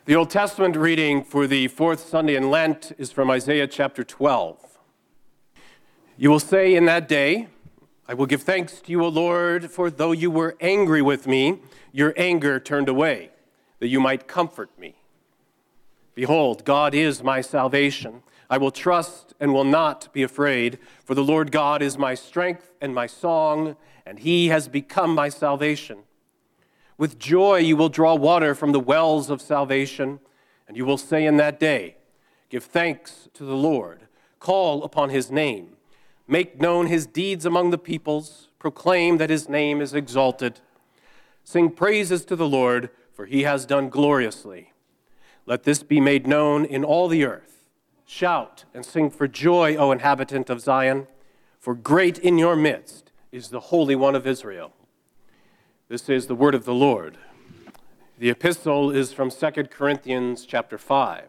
The Old Testament reading for the fourth Sunday in Lent is from Isaiah chapter 12. You will say in that day, I will give thanks to you, O Lord, for though you were angry with me, your anger turned away, that you might comfort me. Behold, God is my salvation. I will trust and will not be afraid, for the Lord God is my strength and my song, and he has become my salvation. With joy you will draw water from the wells of salvation, and you will say in that day, give thanks to the Lord, call upon his name, make known his deeds among the peoples, proclaim that his name is exalted. Sing praises to the Lord, for he has done gloriously. Let this be made known in all the earth. Shout and sing for joy, O inhabitant of Zion, for great in your midst is the Holy One of Israel. This is the word of the Lord. The epistle is from 2 Corinthians chapter 5.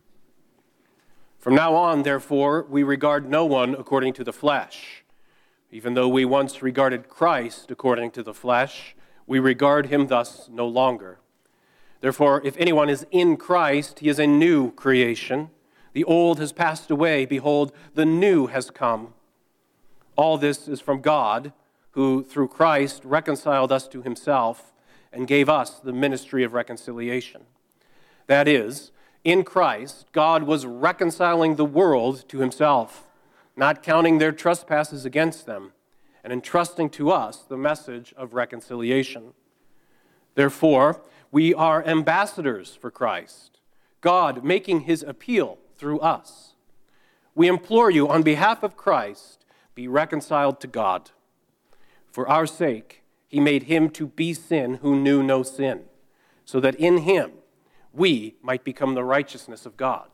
From now on, therefore, we regard no one according to the flesh. Even though we once regarded Christ according to the flesh, we regard him thus no longer. Therefore, if anyone is in Christ, he is a new creation. The old has passed away. Behold, the new has come. All this is from God, who through Christ reconciled us to himself and gave us the ministry of reconciliation. That is, in Christ, God was reconciling the world to himself, not counting their trespasses against them, and entrusting to us the message of reconciliation. Therefore, we are ambassadors for Christ, God making his appeal through us. We implore you, on behalf of Christ, be reconciled to God. For our sake, he made him to be sin who knew no sin, so that in him we might become the righteousness of God.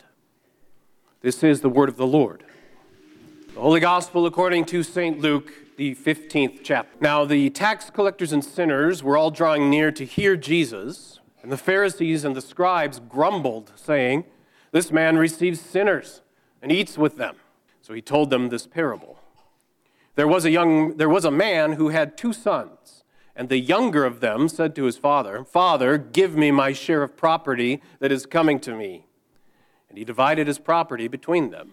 This is the word of the Lord. The Holy Gospel according to St. Luke, the 15th chapter. Now the tax collectors and sinners were all drawing near to hear Jesus, and the Pharisees and the scribes grumbled, saying, "This man receives sinners and eats with them." So he told them this parable. There was a man who had 2 sons, and the younger of them said to his father, "Father, give me my share of property that is coming to me." And he divided his property between them.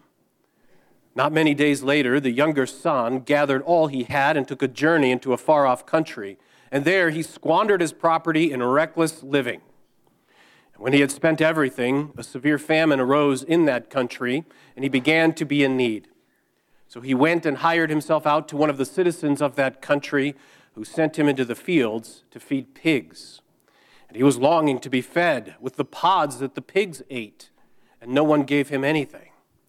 Not many days later, the younger son gathered all he had and took a journey into a far-off country, and there he squandered his property in reckless living. And when he had spent everything, a severe famine arose in that country, and he began to be in need. So he went and hired himself out to one of the citizens of that country, who sent him into the fields to feed pigs. And he was longing to be fed with the pods that the pigs ate, and no one gave him anything.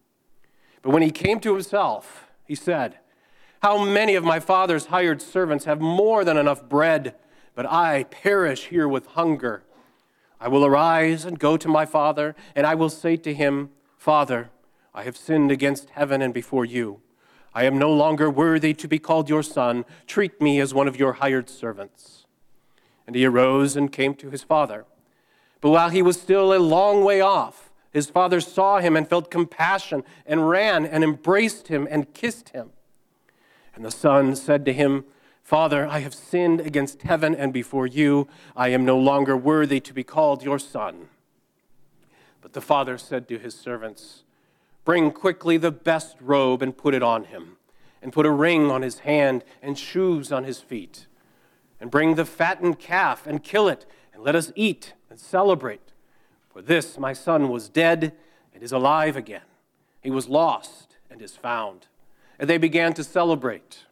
But when he came to himself, he said, "How many of my father's hired servants have more than enough bread, but I perish here with hunger. I will arise and go to my father, and I will say to him, 'Father, I have sinned against heaven and before you. I am no longer worthy to be called your son. Treat me as one of your hired servants.' And he arose and came to his father. But while he was still a long way off, his father saw him and felt compassion and ran and embraced him and kissed him. And the son said to him, 'Father, I have sinned against heaven and before you. I am no longer worthy to be called your son.' But the father said to his servants, 'Bring quickly the best robe and put it on him, and put a ring on his hand and shoes on his feet. And bring the fattened calf and kill it, and let us eat and celebrate. For this my son was dead and is alive again. He was lost and is found.' And they began to celebrate.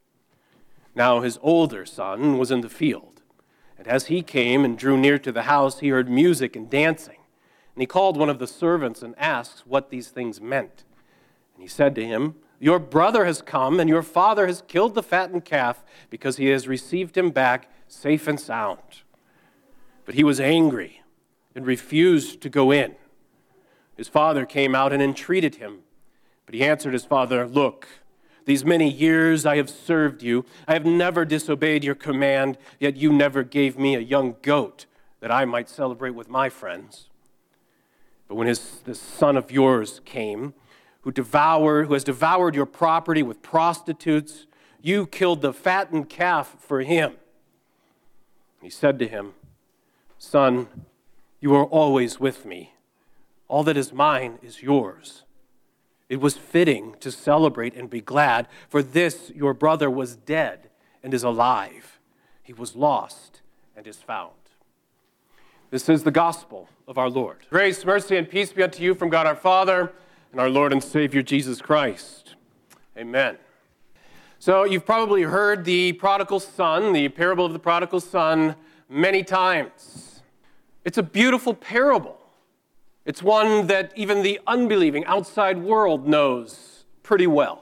Now his older son was in the field, and as he came and drew near to the house, he heard music and dancing. And he called one of the servants and asked what these things meant. And he said to him, 'Your brother has come, and your father has killed the fattened calf, because he has received him back safe and sound.' But he was angry and refused to go in. His father came out and entreated him. But he answered his father, 'Look, these many years I have served you. I have never disobeyed your command, yet you never gave me a young goat that I might celebrate with my friends. But when this son of yours came, who has devoured your property with prostitutes, you killed the fattened calf for him.' He said to him, 'Son, You are always with me. All that is mine is yours. It was fitting to celebrate and be glad, for this your brother was dead and is alive. He was lost and is found. This is the gospel of our Lord. Grace, mercy, and peace be unto you from God our Father and our Lord and Savior Jesus Christ. Amen. So you've probably heard the prodigal son, the parable of the prodigal son, many times. It's a beautiful parable. It's one that even the unbelieving outside world knows pretty well.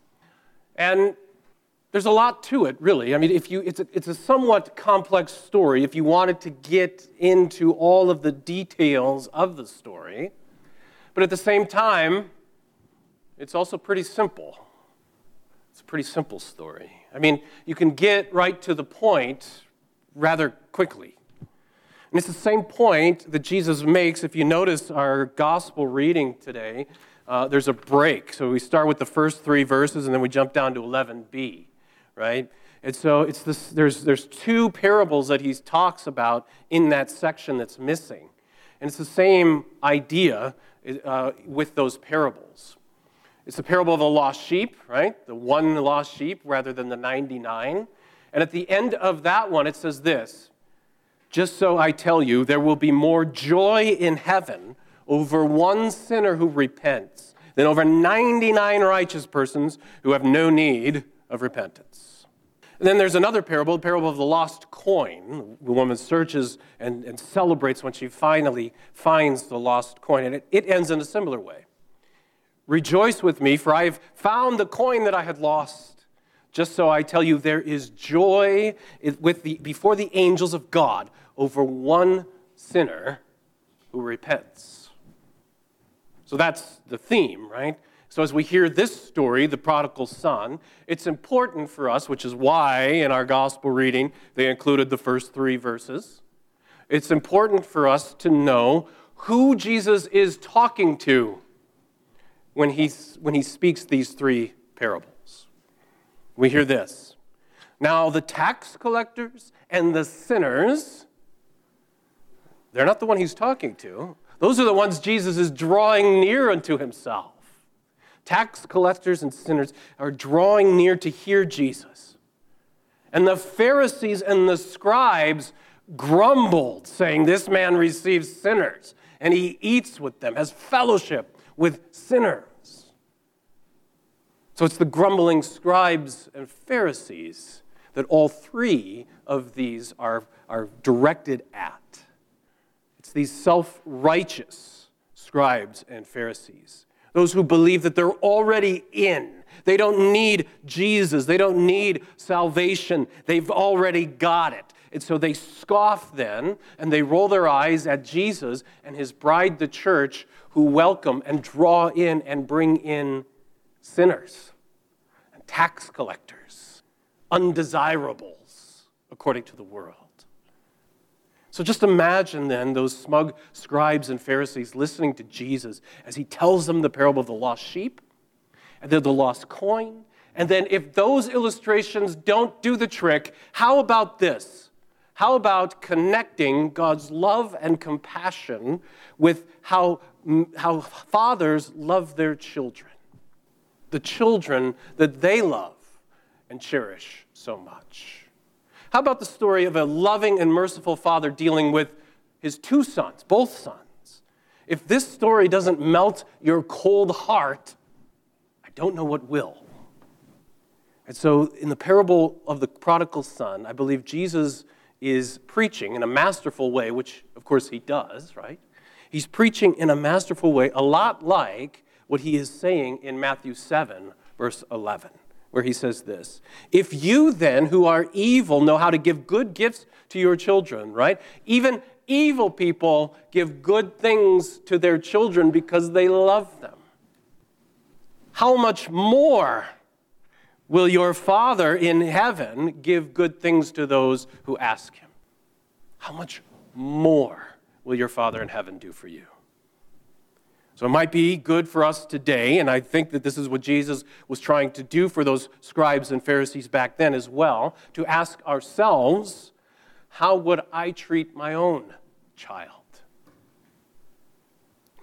And there's a lot to it, really. I mean, it's a somewhat complex story if you wanted to get into all of the details of the story. But at the same time, it's also pretty simple. It's a pretty simple story. I mean, you can get right to the point rather quickly. And it's the same point that Jesus makes. If you notice our gospel reading today, there's a break. So we start with the first 3 verses, and then we jump down to 11b, right? And so it's this. There's 2 parables that he talks about in that section that's missing. And it's the same idea with those parables. It's the parable of the lost sheep, right? The one lost sheep rather than the 99. And at the end of that one, it says this: just so I tell you, there will be more joy in heaven over one sinner who repents than over 99 righteous persons who have no need of repentance. And then there's another parable, the parable of the lost coin. The woman searches and celebrates when she finally finds the lost coin. And it ends in a similar way. Rejoice with me, for I have found the coin that I had lost. Just so I tell you, there is joy before the angels of God over one sinner who repents. So that's the theme, right? So as we hear this story, the prodigal son, it's important for us, which is why in our gospel reading they included the first 3 verses. It's important for us to know who Jesus is talking to when he speaks these 3 parables. We hear this: now the tax collectors and the sinners, they're not the one he's talking to. Those are the ones Jesus is drawing near unto himself. Tax collectors and sinners are drawing near to hear Jesus. And the Pharisees and the scribes grumbled, saying, this man receives sinners, and he eats with them, has fellowship with sinners. So it's the grumbling scribes and Pharisees that all 3 of these are directed at. It's these self-righteous scribes and Pharisees, those who believe that they're already in. They don't need Jesus. They don't need salvation. They've already got it. And so they scoff then, and they roll their eyes at Jesus and his bride, the church, who welcome and draw in and bring in sinners and tax collectors, undesirables, according to the world. So just imagine then those smug scribes and Pharisees listening to Jesus as he tells them the parable of the lost sheep and then the lost coin. And then if those illustrations don't do the trick, how about this? How about connecting God's love and compassion with how fathers love their children, the children that they love and cherish so much? How about the story of a loving and merciful father dealing with his 2 sons, both sons? If this story doesn't melt your cold heart, I don't know what will. And so in the parable of the prodigal son, I believe Jesus is preaching in a masterful way, which of course he does, right? He's preaching in a masterful way, a lot like what he is saying in Matthew 7, verse 11, where he says this: if you then, who are evil, know how to give good gifts to your children, right? Even evil people give good things to their children because they love them. How much more will your Father in heaven give good things to those who ask him? How much more will your Father in heaven do for you? So it might be good for us today, and I think that this is what Jesus was trying to do for those scribes and Pharisees back then as well, to ask ourselves, how would I treat my own child?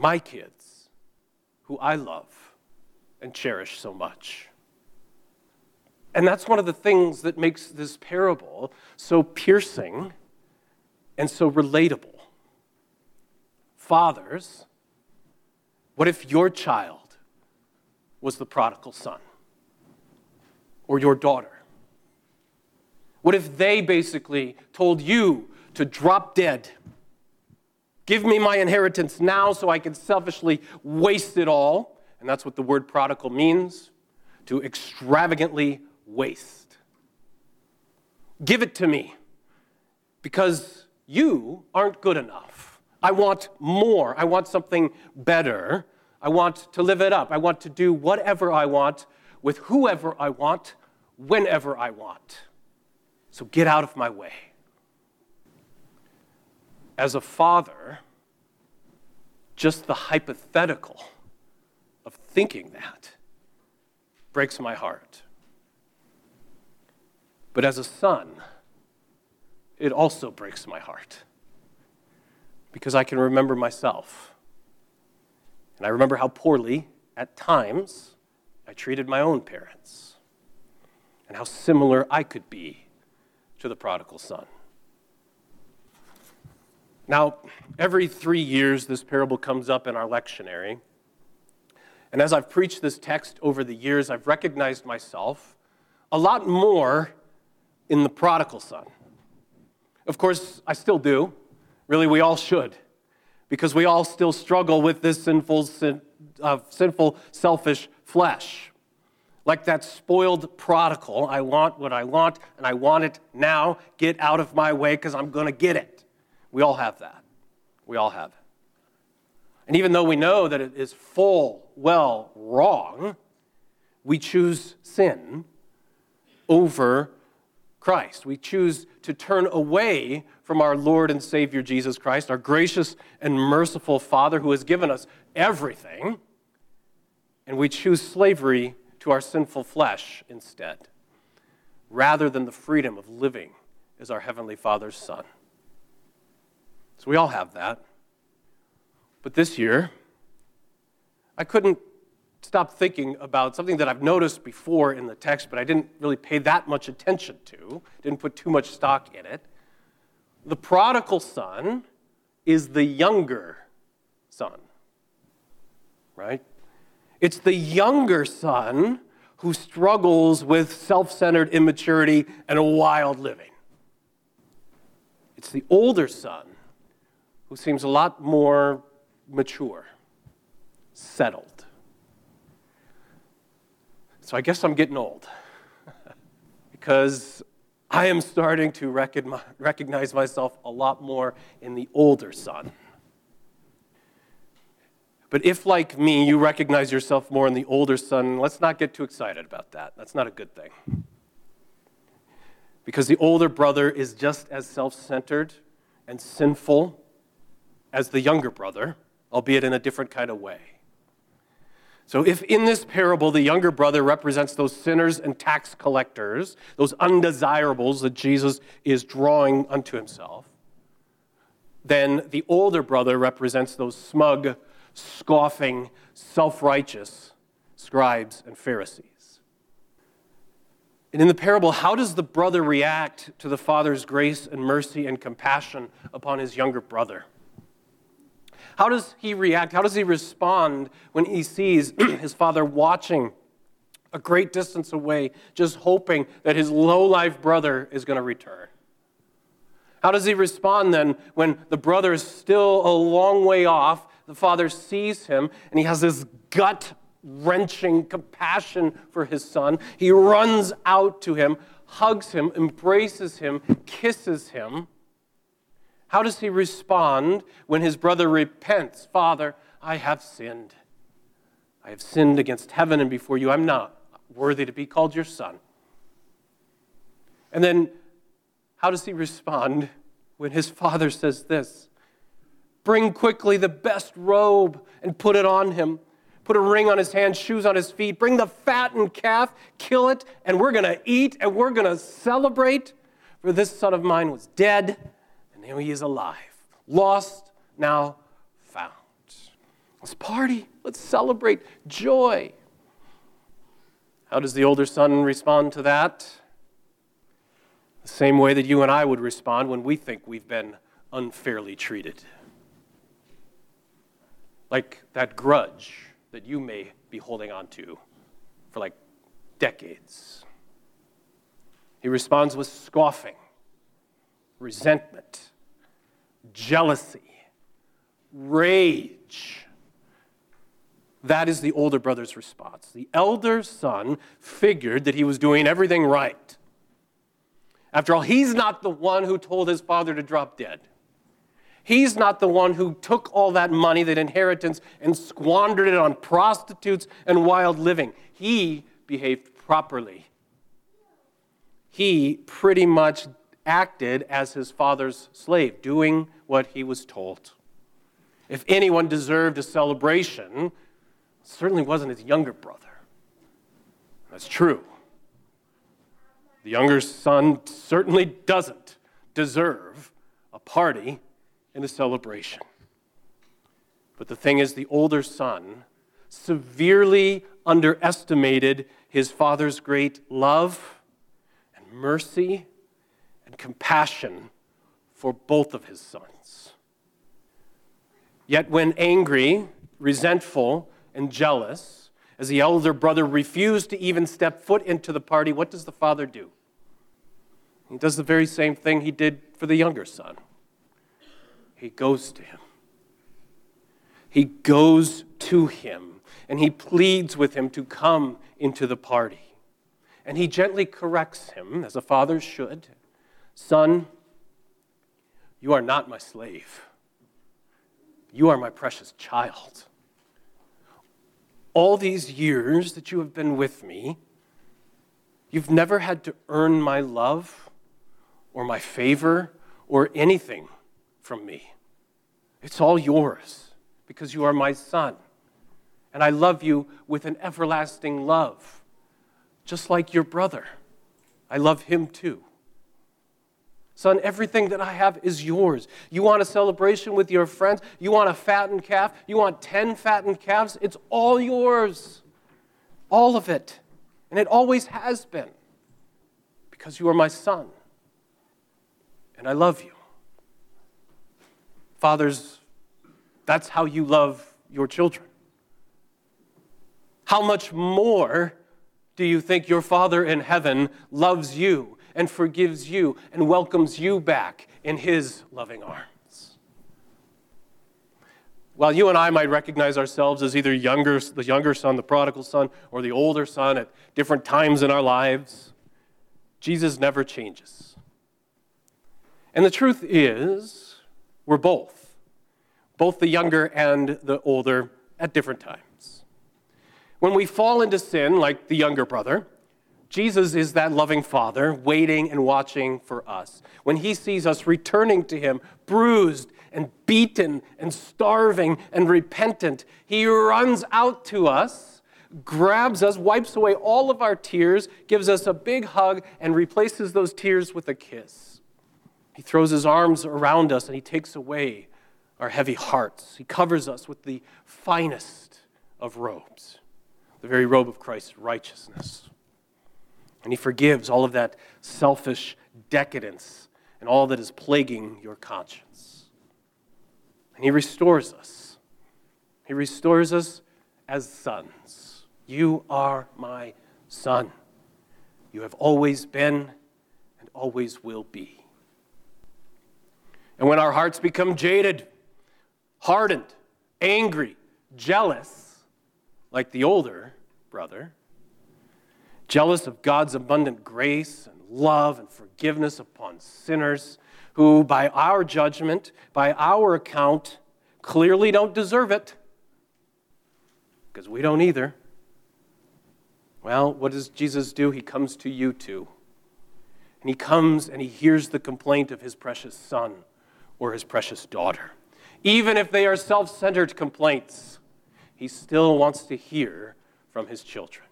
my kids, who I love and cherish so much. And that's one of the things that makes this parable so piercing and so relatable. Fathers, what if your child was the prodigal son? Or your daughter? What if they basically told you to drop dead? Give me my inheritance now so I can selfishly waste it all. And that's what the word prodigal means, to extravagantly waste. Give it to me because you aren't good enough. I want more. I want something better. I want to live it up. I want to do whatever I want with whoever I want, whenever I want. So get out of my way. As a father, just the hypothetical of thinking that breaks my heart. But as a son, it also breaks my heart because I can remember myself. And I remember how poorly, at times, I treated my own parents and how similar I could be to the prodigal son. Now, every 3 years, this parable comes up in our lectionary. And as I've preached this text over the years, I've recognized myself a lot more in the prodigal son. Of course, I still do. Really, we all should. Because we all still struggle with this sinful, selfish flesh. Like that spoiled prodigal, I want what I want, and I want it now. Get out of my way because I'm going to get it. We all have that. We all have it. And even though we know that it is full well wrong, we choose sin over Christ. We choose to turn away from our Lord and Savior Jesus Christ, our gracious and merciful Father who has given us everything, and we choose slavery to our sinful flesh instead, rather than the freedom of living as our Heavenly Father's Son. So we all have that. But this year, I couldn't stop thinking about something that I've noticed before in the text, but I didn't really pay that much attention to, didn't put too much stock in it. The prodigal son is the younger son, right? It's the younger son who struggles with self-centered immaturity and a wild living. It's the older son who seems a lot more mature, settled. So I guess I'm getting old because I am starting to recognize myself a lot more in the older son. But if, like me, you recognize yourself more in the older son, let's not get too excited about that. That's not a good thing. Because the older brother is just as self-centered and sinful as the younger brother, albeit in a different kind of way. So if in this parable the younger brother represents those sinners and tax collectors, those undesirables that Jesus is drawing unto himself, then the older brother represents those smug, scoffing, self-righteous scribes and Pharisees. And in the parable, how does the brother react to the father's grace and mercy and compassion upon his younger brother? How does he react? How does he respond when he sees his father watching a great distance away, just hoping that his low-life brother is going to return? How does he respond then when the brother is still a long way off, the father sees him, and he has this gut-wrenching compassion for his son? He runs out to him, hugs him, embraces him, kisses him. How does he respond when his brother repents? Father, I have sinned. I have sinned against heaven and before you. I'm not worthy to be called your son. And then how does he respond when his father says this? Bring quickly the best robe and put it on him. Put a ring on his hand, shoes on his feet. Bring the fattened calf, kill it, and we're going to eat and we're going to celebrate. For this son of mine was dead, and now he is alive. Lost, now found. Let's party. Let's celebrate joy. How does the older son respond to that? The same way that you and I would respond when we think we've been unfairly treated. Like that grudge that you may be holding on to for like decades. He responds with scoffing, resentment, jealousy, rage. That is the older brother's response. The elder son figured that he was doing everything right. After all, he's not the one who told his father to drop dead. He's not the one who took all that money, that inheritance, and squandered it on prostitutes and wild living. He behaved properly. He pretty much acted as his father's slave, doing what he was told. If anyone deserved a celebration, it certainly wasn't his younger brother. That's true. The younger son certainly doesn't deserve a party and a celebration. But the thing is, the older son severely underestimated his father's great love and mercy and compassion for both of his sons. Yet when angry, resentful, and jealous, as the elder brother refused to even step foot into the party, what does the father do? He does the very same thing he did for the younger son. He goes to him. He goes to him, and he pleads with him to come into the party. And he gently corrects him, as a father should. Son, you are not my slave. You are my precious child. All these years that you have been with me, you've never had to earn my love or my favor or anything from me. It's all yours because you are my son. And I love you with an everlasting love, just like your brother. I love him too. Son, everything that I have is yours. You want a celebration with your friends? You want a fattened calf? You want 10 fattened calves? It's all yours. All of it. And it always has been. Because you are my son. And I love you. Fathers, that's how you love your children. How much more do you think your Father in heaven loves you and forgives you and welcomes you back in his loving arms? While you and I might recognize ourselves as either the younger son, the prodigal son, or the older son at different times in our lives, Jesus never changes. And the truth is, we're both the younger and the older at different times. When we fall into sin, like the younger brother, Jesus is that loving Father waiting and watching for us. When he sees us returning to him, bruised and beaten and starving and repentant, he runs out to us, grabs us, wipes away all of our tears, gives us a big hug, and replaces those tears with a kiss. He throws his arms around us and he takes away our heavy hearts. He covers us with the finest of robes, the very robe of Christ's righteousness. And he forgives all of that selfish decadence and all that is plaguing your conscience. And he restores us. He restores us as sons. You are my son. You have always been and always will be. And when our hearts become jaded, hardened, angry, jealous, like the older brother, jealous of God's abundant grace and love and forgiveness upon sinners who, by our judgment, by our account, clearly don't deserve it, because we don't either. Well, what does Jesus do? He comes to you too. And he comes and he hears the complaint of his precious son or his precious daughter. Even if they are self-centered complaints, he still wants to hear from his children.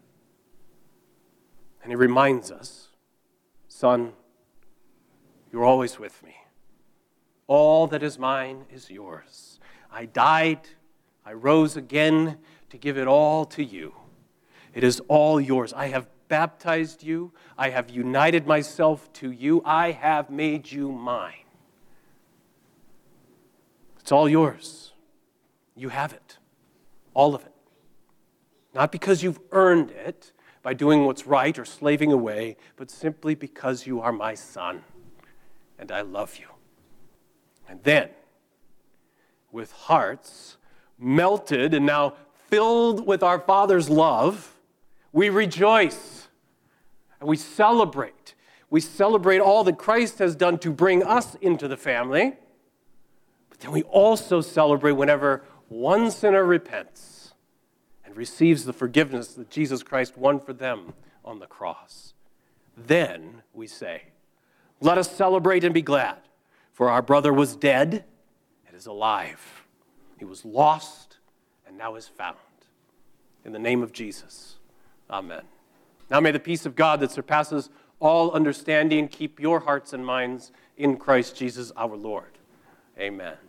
And he reminds us, son, you're always with me. All that is mine is yours. I died, I I rose again to give it all to you. It is all yours. I have baptized you. I have united myself to you. I have made you mine. It's all yours. You have it. All of it. Not because you've earned it by doing what's right or slaving away, but simply because you are my son, and I love you. And then, with hearts melted and now filled with our Father's love, we rejoice and we celebrate. We celebrate all that Christ has done to bring us into the family, but then we also celebrate whenever one sinner repents and receives the forgiveness that Jesus Christ won for them on the cross. Then we say, let us celebrate and be glad, for our brother was dead and is alive. He was lost and now is found. In the name of Jesus, amen. Now may the peace of God that surpasses all understanding keep your hearts and minds in Christ Jesus our Lord. Amen.